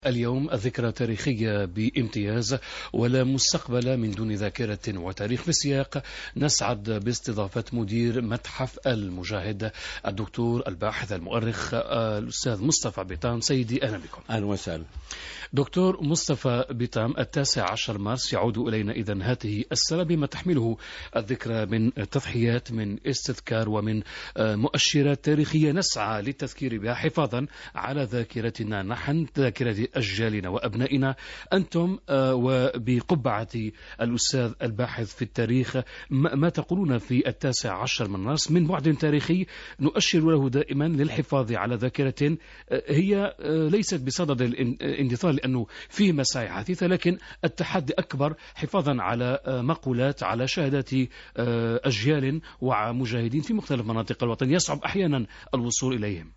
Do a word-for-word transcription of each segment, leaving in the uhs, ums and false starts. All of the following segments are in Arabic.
اليوم الذكرى تاريخية بامتياز، ولا مستقبل من دون ذاكرة وتاريخ. في السياق نسعد باستضافة مدير متحف المجاهد الدكتور الباحث المؤرخ الأستاذ مصطفى بيطام. سيدي أهلا بكم. أهلا وسهلا. دكتور مصطفى بيطام، التاسع عشر مارس يعود إلينا إذن هذه السنة بما تحمله الذكرى من تضحيات، من استذكار، ومن مؤشرات تاريخية نسعى للتذكير بها حفاظا على ذاكرتنا نحن، ذاكرة أجيالنا وأبنائنا. أنتم وبقبعة الأستاذ الباحث في التاريخ، ما تقولون في التاسع عشر من مارس من بعد تاريخي نؤشر له دائما للحفاظ على ذاكرة هي ليست بصدد الاندثار لأنه فيه مساعي حثيثة، لكن التحدي أكبر حفاظا على مقولات، على شهادات أجيال ومجاهدين في مختلف مناطق الوطن يصعب أحيانا الوصول إليهم.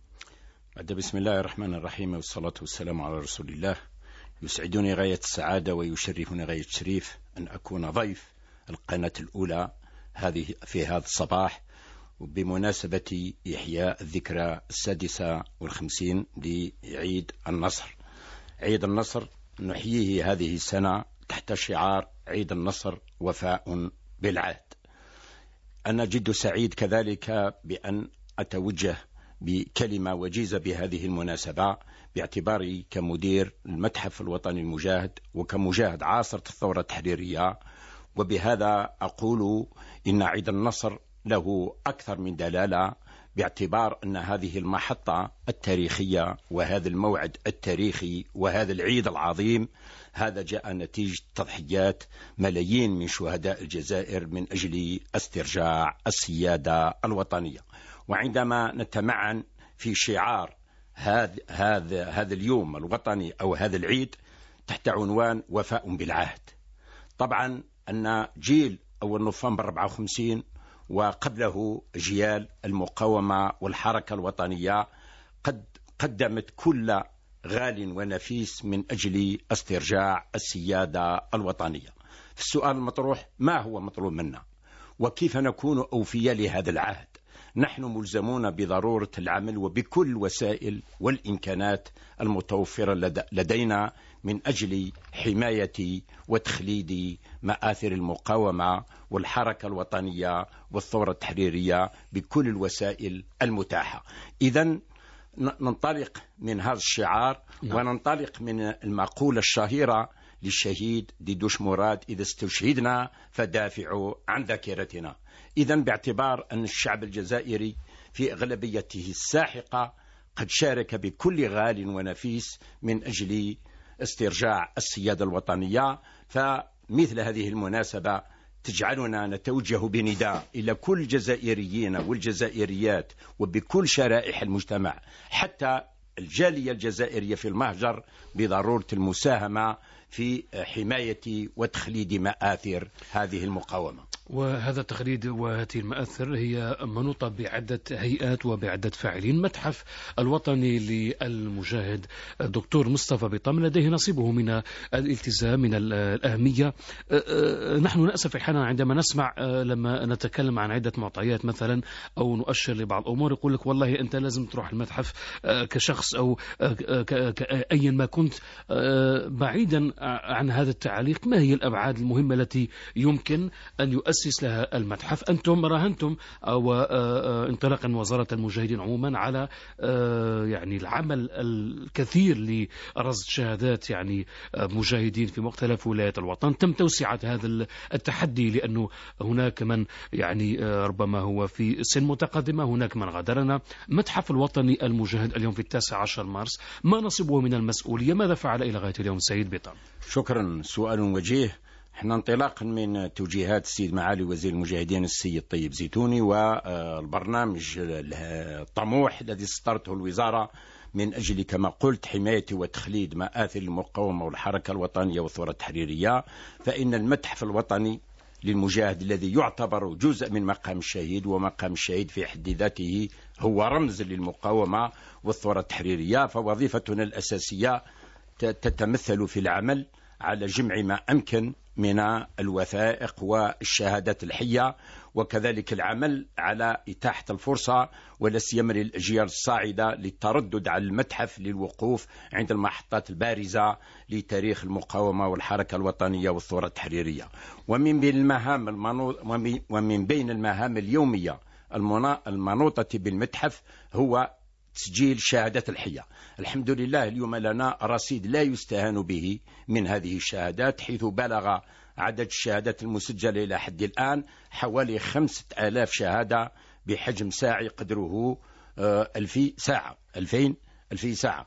بسم الله الرحمن الرحيم، والصلاة والسلام على رسول الله. يسعدني غاية السعادة ويشرفني غاية الشريف أن أكون ضيف القناة الأولى هذه في هذا الصباح بمناسبة إحياء الذكرى السادسة والخمسين لعيد النصر. عيد النصر نحييه هذه السنة تحت شعار عيد النصر وفاء بالعهد. أنا جد سعيد كذلك بأن أتوجه بكلمة وجيزة بهذه المناسبة، باعتباري كمدير المتحف الوطني المجاهد وكمجاهد عاصرة الثورة التحريرية. وبهذا أقول إن عيد النصر له أكثر من دلالة، باعتبار أن هذه المحطة التاريخية وهذا الموعد التاريخي وهذا العيد العظيم هذا جاء نتيجة تضحيات ملايين من شهداء الجزائر من أجل استرجاع السيادة الوطنية. وعندما نتمعن في شعار هذا هذا هذا اليوم الوطني أو هذا العيد تحت عنوان وفاء بالعهد، طبعا أن جيل أول نوفمبر أربعة وخمسين وقبله أجيال المقاومة والحركة الوطنية قد قدمت كل غال ونفيس من أجل استرجاع السيادة الوطنية. السؤال المطروح: ما هو مطلوب منا وكيف نكون أوفياء لهذا العهد؟ نحن ملزمون بضرورة العمل وبكل وسائل والإمكانات المتوفرة لدينا من أجل حماية وتخليد مآثر المقاومة والحركة الوطنية والثورة التحريرية بكل الوسائل المتاحة. إذن ننطلق من هذا الشعار وننطلق من المقولة الشهيرة للشهيد ديدوش مراد: إذا استشهدنا فدافعوا عن ذاكرتنا. إذن باعتبار أن الشعب الجزائري في أغلبيته الساحقة قد شارك بكل غال ونفيس من أجل استرجاع السيادة الوطنية، فمثل هذه المناسبة تجعلنا نتوجه بنداء إلى كل الجزائريين والجزائريات وبكل شرائح المجتمع حتى الجالية الجزائرية في المهجر بضرورة المساهمة في حماية وتخليد مآثر هذه المقاومة. وهذا التخليد وهذه المآثر هي منوطة بعدة هيئات وبعدة فاعلين. متحف الوطني للمجاهد الدكتور مصطفى بيطام لديه نصيبه من الالتزام، من الأهمية. نحن نأسف أحيانا عندما نسمع لما نتكلم عن عدة معطيات مثلا أو نؤشر لبعض الأمور يقول لك والله أنت لازم تروح المتحف كشخص أو كأيا ما كنت. بعيدا عن هذا التعليق، ما هي الأبعاد المهمة التي يمكن أن يؤسس لها المتحف؟ أنتم راهنتم وانطلاقا من وزارة المجاهدين عموما على يعني العمل الكثير لرصد شهادات يعني مجاهدين في مختلف ولايات الوطن. تم توسعة هذا التحدي لأنه هناك من يعني ربما هو في سن متقدمة، هناك من غادرنا. متحف الوطني المجاهد اليوم في التاسع عشر مارس، ما نصبه من المسؤولية؟ ماذا فعل إلى غاية اليوم سيد بيطام؟ شكرا، سؤال وجيه. احنا انطلاقا من توجيهات السيد معالي وزير المجاهدين السيد طيب زيتوني والبرنامج الطموح الذي سطرته الوزارة من أجل كما قلت حماية وتخليد مآثر المقاومة والحركة الوطنية والثورة التحريرية، فإن المتحف الوطني للمجاهد الذي يعتبر جزء من مقام الشهيد، ومقام الشهيد في حد ذاته هو رمز للمقاومة والثورة التحريرية، فوظيفتنا الأساسية تتمثل في العمل على جمع ما أمكن من الوثائق والشهادات الحية، وكذلك العمل على إتاحة الفرصة ولا سيما للأجيال الصاعدة للتردد على المتحف للوقوف عند المحطات البارزة لتاريخ المقاومة والحركة الوطنية والثورة التحريرية. ومن بين المهام المنو... ومن بين المهام اليومية المنوطة بالمتحف هو تسجيل شهادات الحية. الحمد لله اليوم لنا رصيد لا يستهان به من هذه الشهادات، حيث بلغ عدد الشهادات المسجلة إلى حد الآن حوالي خمسة آلاف شهادة بحجم ساعي قدره ألفي ساعة ألفين ألفي ساعة.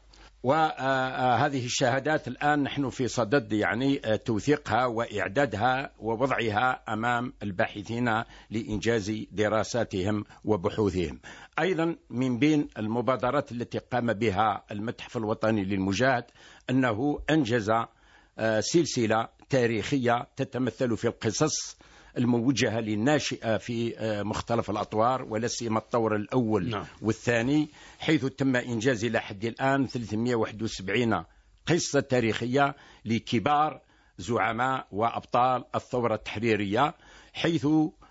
وهذه الشهادات الآن نحن في صدد يعني توثيقها وإعدادها ووضعها أمام الباحثين لإنجاز دراساتهم وبحوثهم. أيضا من بين المبادرات التي قام بها المتحف الوطني للمجاهد أنه أنجز سلسلة تاريخية تتمثل في القصص الموجهة للناشئة في مختلف الأطوار ولا سيما الطور الأول نعم. والثاني، حيث تم إنجاز إلى حد الآن ثلاثمئة وواحد وسبعين قصة تاريخية لكبار زعماء وأبطال الثورة التحريرية، حيث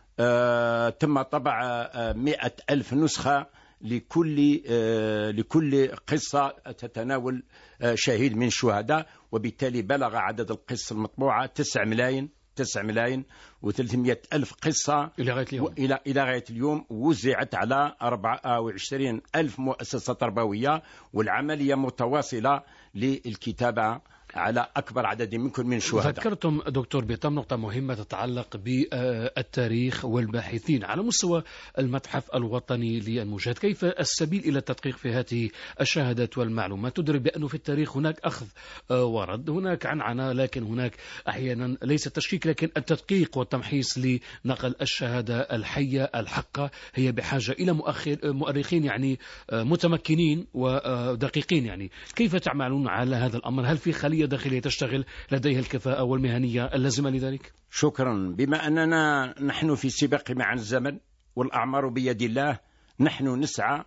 آه تم طبع آه مئة ألف نسخة لكل آه لكل قصة تتناول آه شهيد من الشهداء، وبالتالي بلغ عدد القصص المطبوعة تسعة ملايين تسعة ملايين وثلاثمئة ألف قصة إلى غاية اليوم. إلى إلى غاية اليوم، وزعت على أربعة وعشرين ألف مؤسسة تربوية، والعملية متواصلة للكتابة على أكبر عدد ممكن من الشهداء. ذكرتم دكتور بيطام نقطة مهمة تتعلق بالتاريخ والباحثين على مستوى المتحف الوطني للمجاهد. كيف السبيل إلى التدقيق في هذه الشهادات والمعلومات؟ تدرك بأنه في التاريخ هناك أخذ ورد، هناك عنعنة، لكن هناك أحيانا ليس التشكيك لكن التدقيق والتمحيص لنقل الشهادة الحية الحقة. هي بحاجة إلى مؤرخين يعني متمكنين ودقيقين. يعني كيف تعملون على هذا الأمر؟ هل في خلية داخلية تشتغل لديها الكفاءة والمهنية اللازمة لذلك؟ شكرا. بما أننا نحن في سباق مع الزمن والأعمار بيد الله، نحن نسعى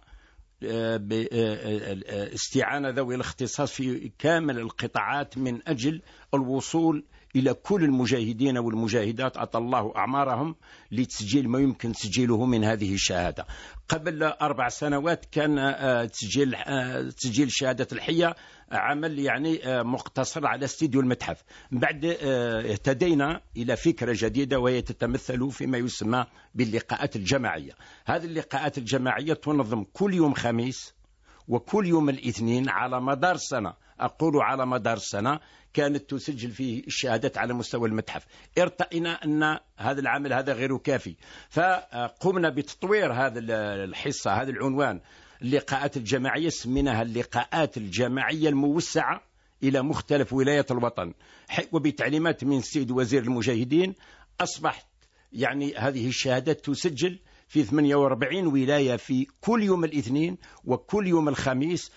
باستعانة ذوي الاختصاص في كامل القطاعات من أجل الوصول إلى كل المجاهدين والمجاهدات أطال الله أعمارهم لتسجيل ما يمكن تسجيله من هذه الشهادة. قبل أربع سنوات كان تسجيل تسجيل شهادة الحية عمل يعني مقتصر على استديو المتحف. بعد اهتدينا إلى فكرة جديدة وهي تتمثل فيما يسمى باللقاءات الجماعية. هذه اللقاءات الجماعية تنظم كل يوم خميس وكل يوم الاثنين على مدار السنة. أقول على مدار السنة كانت تسجل فيه الشهادات على مستوى المتحف. ارتئينا أن هذا العمل هذا غير كافي، فقمنا بتطوير هذا الحصة، هذا العنوان اللقاءات الجماعية، سميناها اللقاءات الجماعية الموسعة إلى مختلف ولايات الوطن، وبتعليمات من السيد وزير المجاهدين أصبحت يعني هذه الشهادات تسجل في ثمانية وأربعين ولاية في كل يوم الاثنين وكل يوم الخميس،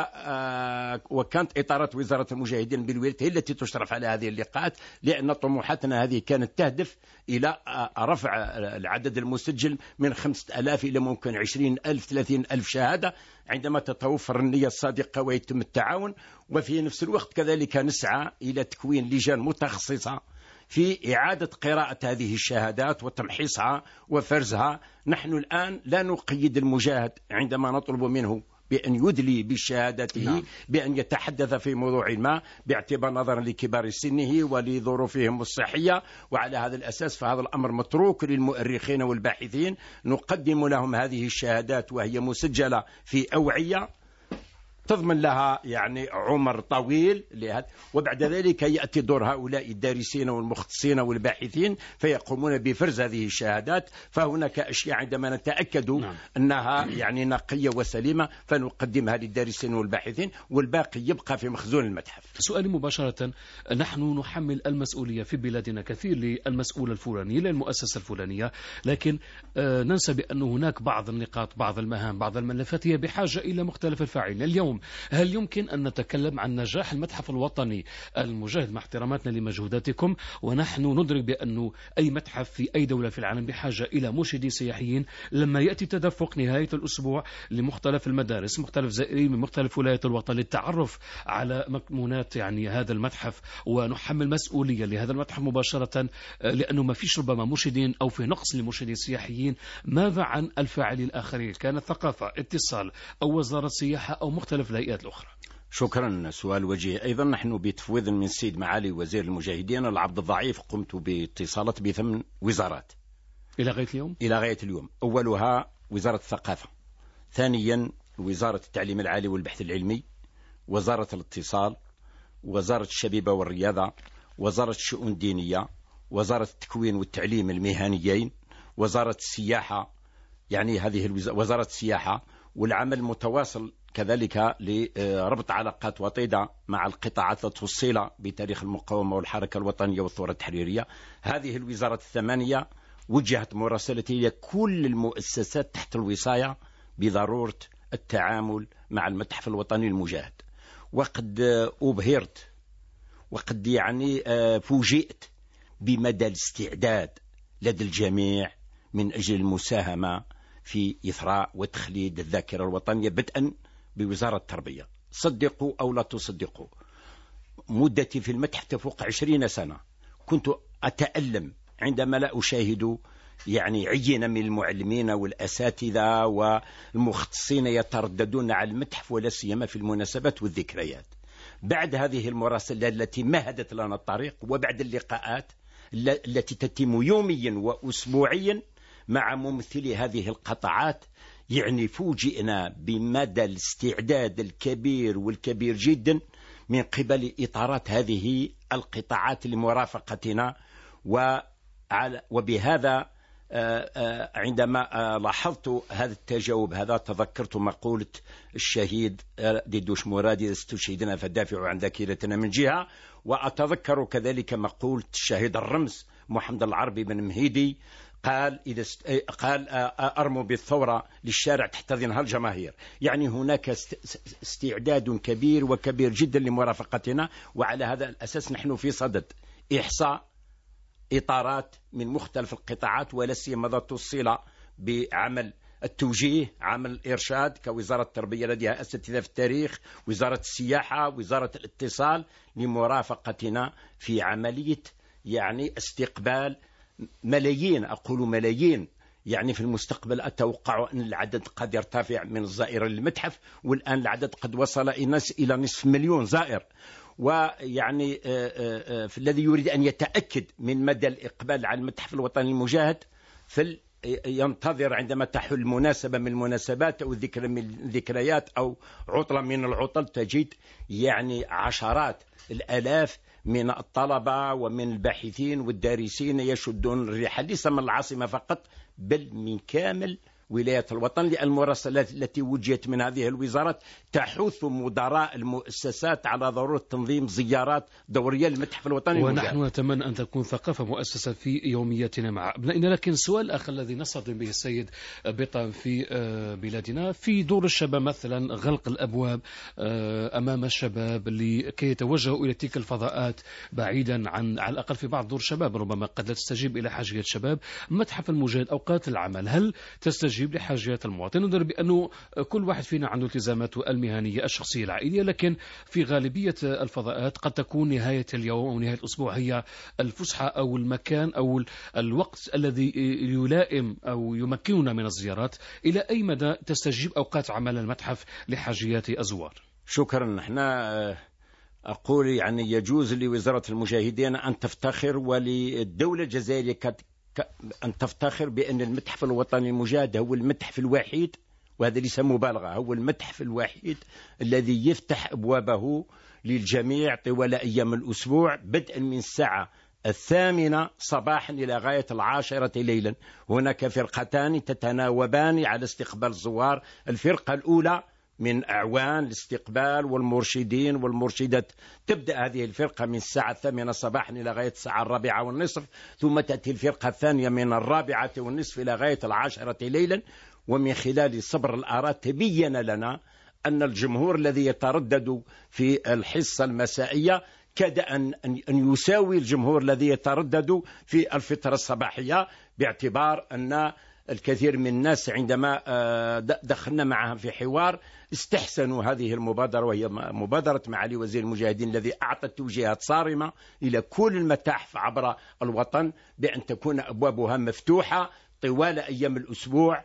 وكانت إطارات وزارة المجاهدين بالولايات هي التي تشرف على هذه اللقاءات، لأن طموحاتنا هذه كانت تهدف إلى رفع العدد المسجل من خمسة آلاف إلى ممكن عشرين ألف ثلاثين ألف شهادة عندما تتوفر النية الصادقة ويتم التعاون. وفي نفس الوقت كذلك نسعى إلى تكوين لجان متخصصة في إعادة قراءة هذه الشهادات وتمحيصها وفرزها. نحن الآن لا نقيد المجاهد عندما نطلب منه بأن يدلي بشهادته نعم. بأن يتحدث في موضوع ما باعتبار نظرا لكبار سنه ولظروفهم الصحية، وعلى هذا الأساس فهذا الأمر متروك للمؤرخين والباحثين. نقدم لهم هذه الشهادات وهي مسجلة في أوعية تضمن لها يعني عمر طويل لهذا، وبعد ذلك يأتي دور هؤلاء الدارسين والمختصين والباحثين فيقومون بفرز هذه الشهادات. فهناك أشياء عندما نتأكد نعم. أنها يعني نقية وسليمة فنقدمها للدارسين والباحثين، والباقي يبقى في مخزون المتحف. سؤالي مباشرة، نحن نحمل المسؤولية في بلادنا كثير للمسؤول الفلاني للمؤسسة الفلانية، لكن ننسى بأن هناك بعض النقاط بعض المهام بعض الملفات هي بحاجة إلى مختلف الفاعلين. اليوم اليوم. هل يمكن أن نتكلم عن نجاح المتحف الوطني المجاهد مع احتراماتنا لمجهوداتكم، ونحن ندرك بأن أي متحف في أي دولة في العالم بحاجة إلى مرشدين سياحيين؟ لما يأتي تدفق نهاية الأسبوع لمختلف المدارس، مختلف زائرين من مختلف ولايات الوطن للتعرف على مكمونات يعني هذا المتحف، ونحمل مسؤولية لهذا المتحف مباشرة لأنه ما فيش ربما مرشدين أو في نقص لمرشدين سياحيين، ماذا عن الفاعلين الآخرين؟ كانت ثقافة، اتصال، أو وزارة سياحة أو مختلف الهيئات الأخرى. شكرا، سؤال وجيه. أيضا نحن بتفويض من السيد معالي وزير المجاهدين العبد الضعيف قمت باتصالات بثمان وزارات إلى غاية اليوم إلى غاية اليوم أولها وزارة الثقافة، ثانيا وزارة التعليم العالي والبحث العلمي، وزارة الاتصال، وزارة الشبيبة والرياضة، وزارة الشؤون الدينية، وزارة التكوين والتعليم المهنيين، وزارة السياحة، يعني هذه الوزارة وزارة السياحة، والعمل متواصل كذلك لربط علاقات وطيدة مع القطاعات التوصيلة بتاريخ المقاومة والحركة الوطنية والثورة التحريرية. هذه الوزارات الثمانية وجهت مراسلتي لكل المؤسسات تحت الوصاية بضرورة التعامل مع المتحف الوطني المجاهد، وقد أبهرت وقد يعني فوجئت بمدى الاستعداد لدى الجميع من أجل المساهمة في إثراء وتخليد الذاكرة الوطنية، بدءا بوزارة التربية. صدقوا أو لا تصدقوا، مدتي في المتحف تفوق عشرين سنة. كنت أتألم عندما لا أشاهد يعني عينة من المعلمين والأساتذة والمختصين يترددون على المتحف، ولا سيما في المناسبات والذكريات. بعد هذه المراسلة التي مهدت لنا الطريق، وبعد اللقاءات التي تتم يوميا وأسبوعيا مع ممثلي هذه القطاعات، يعني فوجئنا بمدى الاستعداد الكبير والكبير جدا من قبل إطارات هذه القطاعات لمرافقتنا. وبهذا عندما لاحظت هذا التجاوب هذا تذكرت مقولة الشهيد ديدوش مرادي: إذا استشهدنا فدافعوا عن ذاكرتنا من جهة. وأتذكر كذلك مقولة الشهيد الرمز محمد العربي بن مهيدي، قال إذا است... قال أرموا بالثورة للشارع تحتضنها الجماهير. يعني هناك استعداد كبير وكبير جدا لمرافقتنا، وعلى هذا الأساس نحن في صدد إحصاء إطارات من مختلف القطاعات، ولا سيما ذات الصلة بعمل التوجيه، عمل الإرشاد كوزارة التربية لديها أساتذة في التاريخ، وزارة السياحة، وزارة الاتصال، لمرافقتنا في عملية يعني استقبال ملايين، أقول ملايين، يعني في المستقبل أتوقع أن العدد قد يرتفع من الزائر للمتحف، والآن العدد قد وصل إلى نصف مليون زائر. ويعني الذي يريد أن يتأكد من مدى الإقبال على المتحف الوطني المجاهد فلينتظر عندما تحل مناسبة من المناسبات أو ذكرى من الذكريات أو عطلة من العطل، تجد يعني عشرات الآلاف من الطلبة ومن الباحثين والدارسين يشدون الرحال، ليس من العاصمة فقط بل من كامل ولاية الوطن، لأن المراسلات التي وجهت من هذه الوزارات تحث مدراء المؤسسات على ضرورة تنظيم زيارات دورية للمتحف الوطني ونحن المجاهد. نتمنى أن تكون ثقافة مؤسسة في يومياتنا مع أبنائنا. لكن السؤال الآخر الذي نصدم به السيد بطا في بلادنا في دور الشباب مثلا، غلق الأبواب أمام الشباب لكي يتوجهوا إلى تلك الفضاءات بعيدا عن على الأقل في بعض دور الشباب ربما قد لا تستجيب إلى حاجية الشباب. متحف المجاهد أوقات العمل هل تستجيب يجيب لحاجيات المواطن؟ ندر بأنه كل واحد فينا عنده التزاماته المهنية الشخصية العائلية، لكن في غالبية الفضاءات قد تكون نهاية اليوم أو نهاية الأسبوع هي الفسحة أو المكان أو الوقت الذي يلائم أو يمكننا من الزيارات. إلى أي مدى تستجيب أوقات عمل المتحف لحاجيات الزوار؟ شكرا. نحن أقول يعني يجوز لوزارة المجاهدين أن تفتخر وللدولة الجزائرية أن تفتخر بأن المتحف الوطني المجاهد هو المتحف الوحيد، وهذا ليس مبالغة، هو المتحف الوحيد الذي يفتح أبوابه للجميع طوال أيام الأسبوع، بدءا من الساعة الثامنة صباحا إلى غاية العاشرة ليلا. هناك فرقتان تتناوبان على استقبال الزوار. الفرقة الأولى من أعوان الاستقبال والمرشدين والمرشدات، تبدأ هذه الفرقة من الساعة الثامنة صباحا إلى غاية الساعة الرابعة والنصف، ثم تأتي الفرقة الثانية من الرابعة والنصف إلى غاية العاشرة ليلا. ومن خلال صبر الآراء تبين لنا أن الجمهور الذي يتردد في الحصة المسائية كاد أن أن يساوي الجمهور الذي يتردد في الفترة الصباحية، باعتبار أن الكثير من الناس عندما دخلنا معهم في حوار استحسنوا هذه المبادرة، وهي مبادرة معالي وزير المجاهدين الذي أعطى توجيهات صارمة إلى كل المتاحف عبر الوطن بأن تكون أبوابها مفتوحة طوال أيام الأسبوع،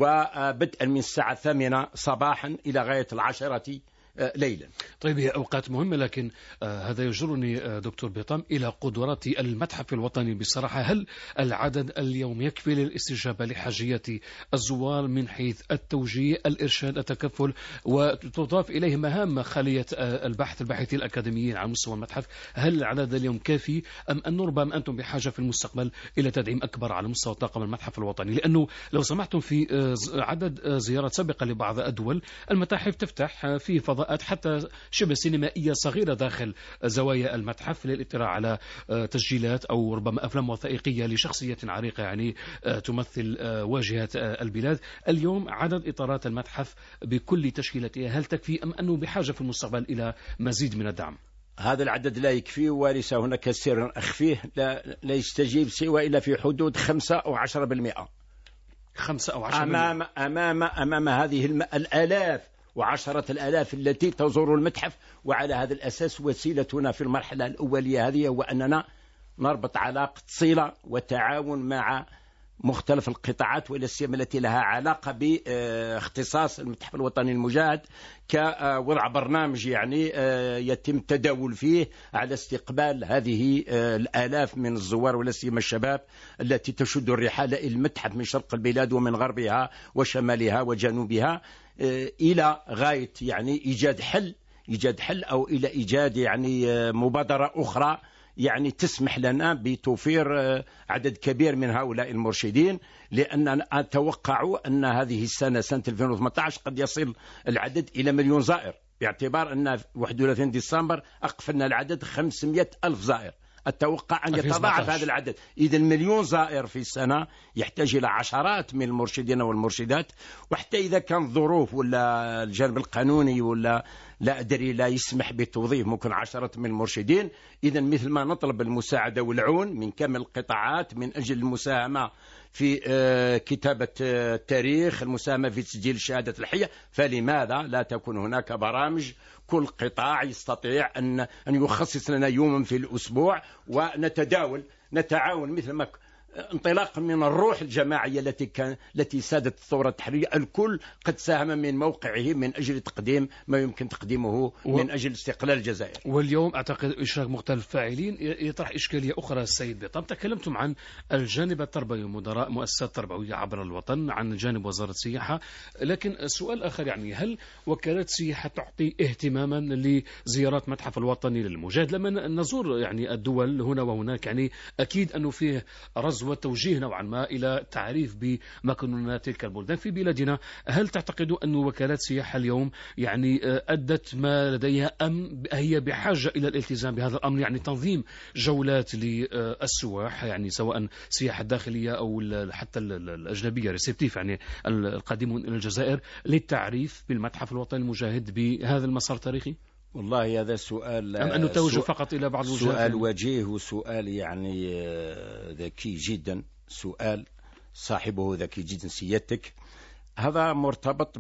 وبدءا من الساعة الثامنة صباحا إلى غاية العشرة ليلا. طيب، هي أوقات مهمة، لكن آه هذا يجرني آه دكتور بيطام إلى قدرات المتحف الوطني بصراحة. هل العدد اليوم يكفي للاستجابة لحاجيات الزوار من حيث التوجيه، الإرشاد، التكفل، وتضاف إليه مهام خلية آه البحث الباحثين الأكاديميين على مستوى المتحف؟ هل العدد اليوم كافي، أم أن ربما أنتم بحاجة في المستقبل إلى تدعيم أكبر على مستوى طاقم المتحف الوطني؟ لأنه لو سمعتم في آه عدد آه زيارات سابقة لبعض الدول، المتاحف تفتح آه في فضاء حتى شبه سينمائية صغيرة داخل زوايا المتحف للاطلاع على تسجيلات أو ربما أفلام وثائقية لشخصية عريقة يعني تمثل واجهة البلاد. اليوم عدد إطارات المتحف بكل تشكيلتها هل تكفي، أم أنه بحاجة في المستقبل إلى مزيد من الدعم؟ هذا العدد لا يكفي، وليس هناك سر أخفيه، لا, لا يستجيب سوى إلا في حدود خمسة أو عشرة بالمئة خمسة أو عشرة بالمئة أمام, أمام, أمام هذه الآلاف وعشرة الآلاف التي تزور المتحف. وعلى هذا الأساس وسيلتنا في المرحلة الأولية هذه هو أننا نربط علاقة صلة وتعاون مع مختلف القطاعات، ولا سيما التي لها علاقة باختصاص المتحف الوطني المجاهد، كوضع برنامج يعني يتم التداول فيه على استقبال هذه الآلاف من الزوار، ولا سيما الشباب التي تشد الرحال إلى المتحف من شرق البلاد ومن غربها وشمالها وجنوبها، إلى غاية يعني إيجاد حل إيجاد حل أو إلى إيجاد يعني مبادرة أخرى يعني تسمح لنا بتوفير عدد كبير من هؤلاء المرشدين، لأن أتوقع أن هذه السنة سنة ألفين وثمانية عشر قد يصل العدد إلى مليون زائر، باعتبار أن واحد وثلاثين ديسمبر أقفلنا العدد خمسمائة ألف زائر. أتوقع أن يتضاعف هذا العدد. إذا مليون زائر في السنة يحتاج إلى عشرات من المرشدين والمرشدات، وحتى إذا كان الظروف ولا الجانب القانوني ولا لا أدري لا يسمح بتوظيف ممكن عشرة من المرشدين، إذا مثل ما نطلب المساعدة والعون من كامل القطاعات من أجل المساهمة في كتابة التاريخ، المساهمة في تسجيل الشهادة الحية، فلماذا لا تكون هناك برامج كل قطاع يستطيع أن أن يخصص لنا يوما في الأسبوع ونتداول نتعاون، مثل ما انطلاقا من الروح الجماعية التي كان التي سادت الثورة التحريرية. الكل قد ساهم من موقعه من أجل تقديم ما يمكن تقديمه و... من أجل استقلال الجزائر. واليوم أعتقد إشراك مختلف فاعلين يطرح إشكالية أخرى. السيد بيطام، تكلمتم عن الجانب التربوي، مدراء مؤسسات تربوية عبر الوطن، عن جانب وزارة السياحة، لكن سؤال آخر، يعني هل وكالة السياحة تعطي اهتماما لزيارات متحف الوطني للمجاهد؟ لما نزور يعني الدول هنا وهناك، يعني أكيد أنه فيه رز والتوجيه نوعا ما إلى تعريف بمكنونات تلك البلدان في بلادنا. هل تعتقدوا أن وكالات السياحة اليوم يعني أدت ما لديها، أم هي بحاجة إلى الالتزام بهذا الأمر، يعني تنظيم جولات للسواح، يعني سواء سياحة داخلية أو حتى الأجنبية ريسبتيف، يعني القادمون إلى الجزائر، للتعريف بالمتحف الوطني المجاهد بهذا المسار التاريخي؟ والله هذا سؤال، أم أنه توجه فقط إلى بعض الوجهات؟ سؤال وجيه وسؤال يعني ذكي جدا، سؤال صاحبه ذكي جدا سيادتك. هذا مرتبط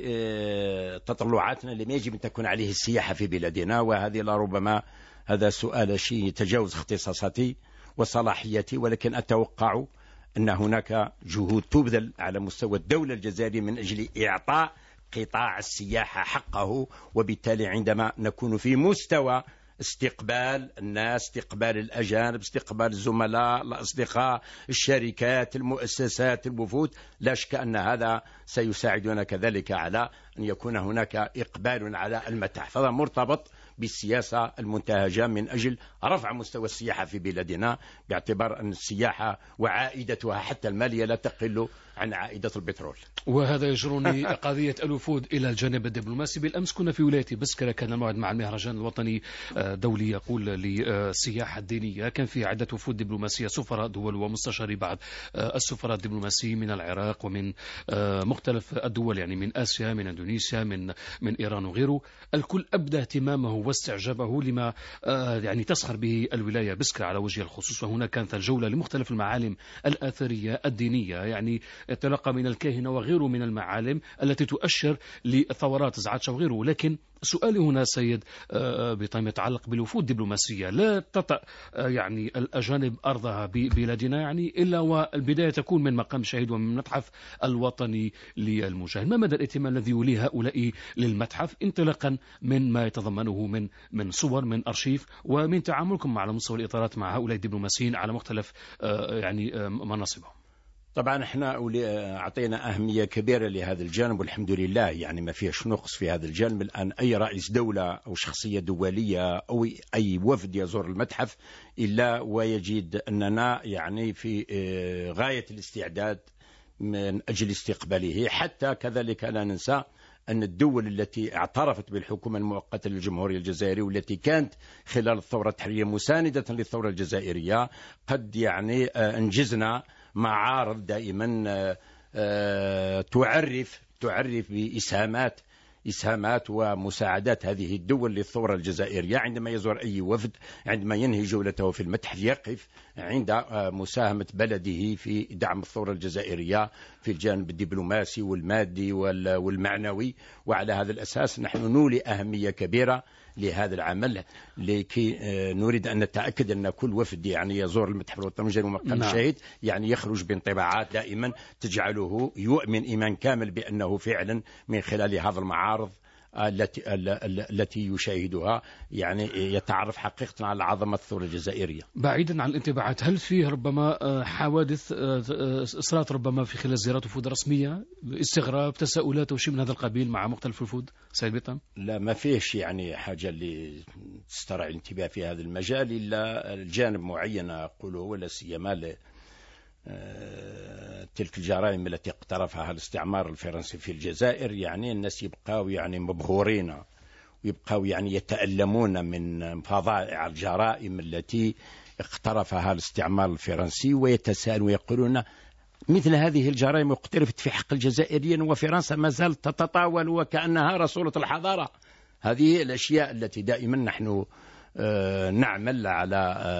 بتطلعاتنا لما يجب أن تكون عليه السياحة في بلادنا، وهذه لربما هذا سؤال شيء يتجاوز اختصاصاتي وصلاحيتي، ولكن أتوقع أن هناك جهود تبذل على مستوى الدولة الجزائرية من أجل إعطاء قطاع السياحة حقه، وبالتالي عندما نكون في مستوى استقبال الناس، استقبال الأجانب، استقبال الزملاء، الأصدقاء، الشركات، المؤسسات، الوفود، لا شك أن هذا سيساعدنا كذلك على أن يكون هناك إقبال على المتاحف. هذا مرتبط بالسياسة المنتهجة من أجل رفع مستوى السياحة في بلادنا، باعتبار أن السياحة وعائدتها حتى المالية لا تقل عن عائدة البترول. وهذا يجرني قضية الوفود إلى الجانب الدبلوماسي. بالأمس كنا في ولاية بسكرة، كان الموعد مع المهرجان الوطني دولي يقول للسياحة الدينية، كان فيه عدة وفود دبلوماسية، سفراء دول ومستشاري بعض السفراء الدبلوماسيين من العراق ومن مختلف الدول، يعني من آسيا، من اندونيسيا، من من إيران وغيره. الكل أبدى اهتمامه واستعجابه لما يعني تسخر به الولاية بسكرة على وجه الخصوص. وهنا كانت الجولة لمختلف المعالم الآثرية الدينية، يعني انطلاقا من الكاهنة وغيره من المعالم التي تؤشر لثورات زعاتشا وغيره. لكن سؤالي هنا سيد بطيم يتعلق بالوفود الدبلوماسية. لا تطأ يعني الأجانب أرضها ببلادنا يعني إلا والبداية تكون من مقام شهيد ومن المتحف الوطني للمجاهد. ما مدى الاهتمام الذي يوليه هؤلاء للمتحف، انطلاقا من ما يتضمنه من من صور، من أرشيف، ومن تعاملكم مع على مستوى الإطارات مع هؤلاء الدبلوماسيين على مختلف يعني مناصبهم؟ طبعا احنا اعطينا اهميه كبيره لهذا الجانب، والحمد لله يعني ما فيهش نقص في هذا الجانب. الان اي رئيس دوله او شخصيه دوليه او اي وفد يزور المتحف الا ويجد اننا يعني في غايه الاستعداد من اجل استقباله. حتى كذلك لا ننسى أن الدول التي اعترفت بالحكومة المؤقتة للجمهورية الجزائرية والتي كانت خلال الثورة التحريرية مساندة للثورة الجزائرية، قد يعني أنجزنا معارض دائما تعرف تعرف بإسهامات إسهامات ومساعدات هذه الدول للثورة الجزائرية. عندما يزور أي وفد عندما ينهي جولته في المتحف يقف عند مساهمة بلده في دعم الثورة الجزائرية في الجانب الدبلوماسي والمادي والمعنوي. وعلى هذا الأساس نحن نولي أهمية كبيرة لهذا العمل، لكي نريد أن نتأكد أن كل وفد يعني يزور المتحف الوطني المجاهد ومقام الشهيد يعني يخرج بانطباعات دائما تجعله يؤمن إيمان كامل بأنه فعلا من خلال هذا المعارض التي التي يشاهدها يعني يتعرف حقيقة على عظمة الثورة الجزائرية. بعيدا عن الانطباعات، هل فيه ربما حوادث إصرات ربما في خلال زيارات وفود رسمية، استغراب، تساؤلات أو شيء من هذا القبيل مع مختلف الوفود سيد بطام؟ لا، ما فيش يعني حاجة اللي تسترعي الانتباه في هذا المجال إلا الجانب معين أقوله، ولا سيما تلك الجرائم التي اقترفها الاستعمار الفرنسي في الجزائر. يعني الناس يبقوا يعني مبهورين ويبقوا يعني يتألمون من فظائع الجرائم التي اقترفها الاستعمار الفرنسي، ويتساءلون ويقولون مثل هذه الجرائم اقترفت في حق الجزائريين وفرنسا ما زالت تتطاول وكأنها رسولة الحضارة. هذه الأشياء التي دائما نحن نعمل على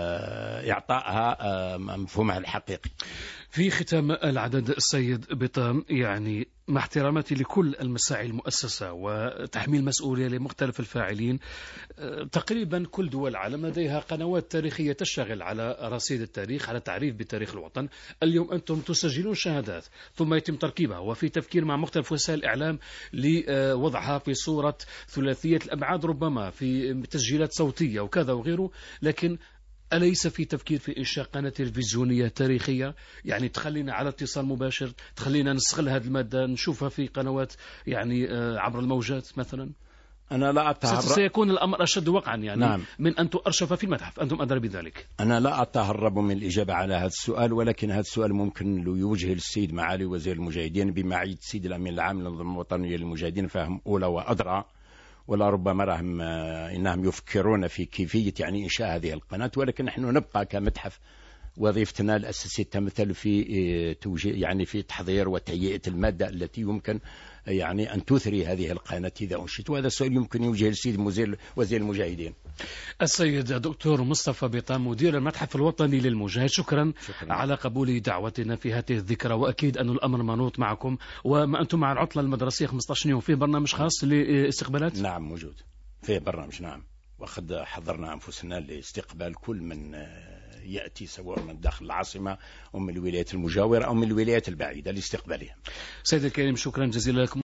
إعطائها مفهومها الحقيقي. في ختام العدد السيد بطام، يعني مع احتراماتي لكل المساعي المؤسسة وتحميل مسؤولية لمختلف الفاعلين، تقريبا كل دول العالم لديها قنوات تاريخية تشتغل على رصيد التاريخ، على تعريف بتاريخ الوطن. اليوم أنتم تسجلون شهادات ثم يتم تركيبها، وفي تفكير مع مختلف وسائل الإعلام لوضعها في صورة ثلاثية الأبعاد، ربما في تسجيلات صوتية وكذا وغيره. لكن أليس في تفكير في إنشاء قناة تلفزيونية تاريخية يعني تخلينا على اتصال مباشر، تخلينا نستغل هذه المادة نشوفها في قنوات يعني عبر الموجات مثلا؟ أنا لا أتهرب، سيكون الأمر أشد وقعا يعني نعم. من أن تؤرشف في المتحف، أنتم أدرى بذلك. أنا لا أتهرب من الإجابة على هذا السؤال، ولكن هذا السؤال ممكن لو يوجه للسيد معالي وزير المجاهدين بمعية السيد الأمين العام للمنظمة الوطنية للمجاهدين، فهم أولى وأدرى، ولا ربما راهم إنهم يفكرون في كيفية يعني إنشاء هذه القناة. ولكن نحن نبقى كمتحف وظيفتنا الأساسية تمثل في يعني في تحضير وتهيئة المادة التي يمكن يعني أن تثري هذه القناة إذا أنشئت، وهذا السؤال يمكن يوجه للسيد وزير المجاهدين. السيد دكتور مصطفى بطام مدير المتحف الوطني للمجاهد، شكرا, شكرا على قبول دعوتنا في هذه الذكرى، وأكيد أن الأمر منوط معكم، وما أنتم مع العطلة المدرسية خمسة عشر يوم في برنامج خاص لاستقبالات؟ نعم موجود في برنامج، نعم، وقد حضرنا أنفسنا لاستقبال كل من يأتي سواء من داخل العاصمة أو من الولايات المجاورة أو من الولايات البعيدة لاستقبالهم. سيد الكريم شكرا جزيلا لكم.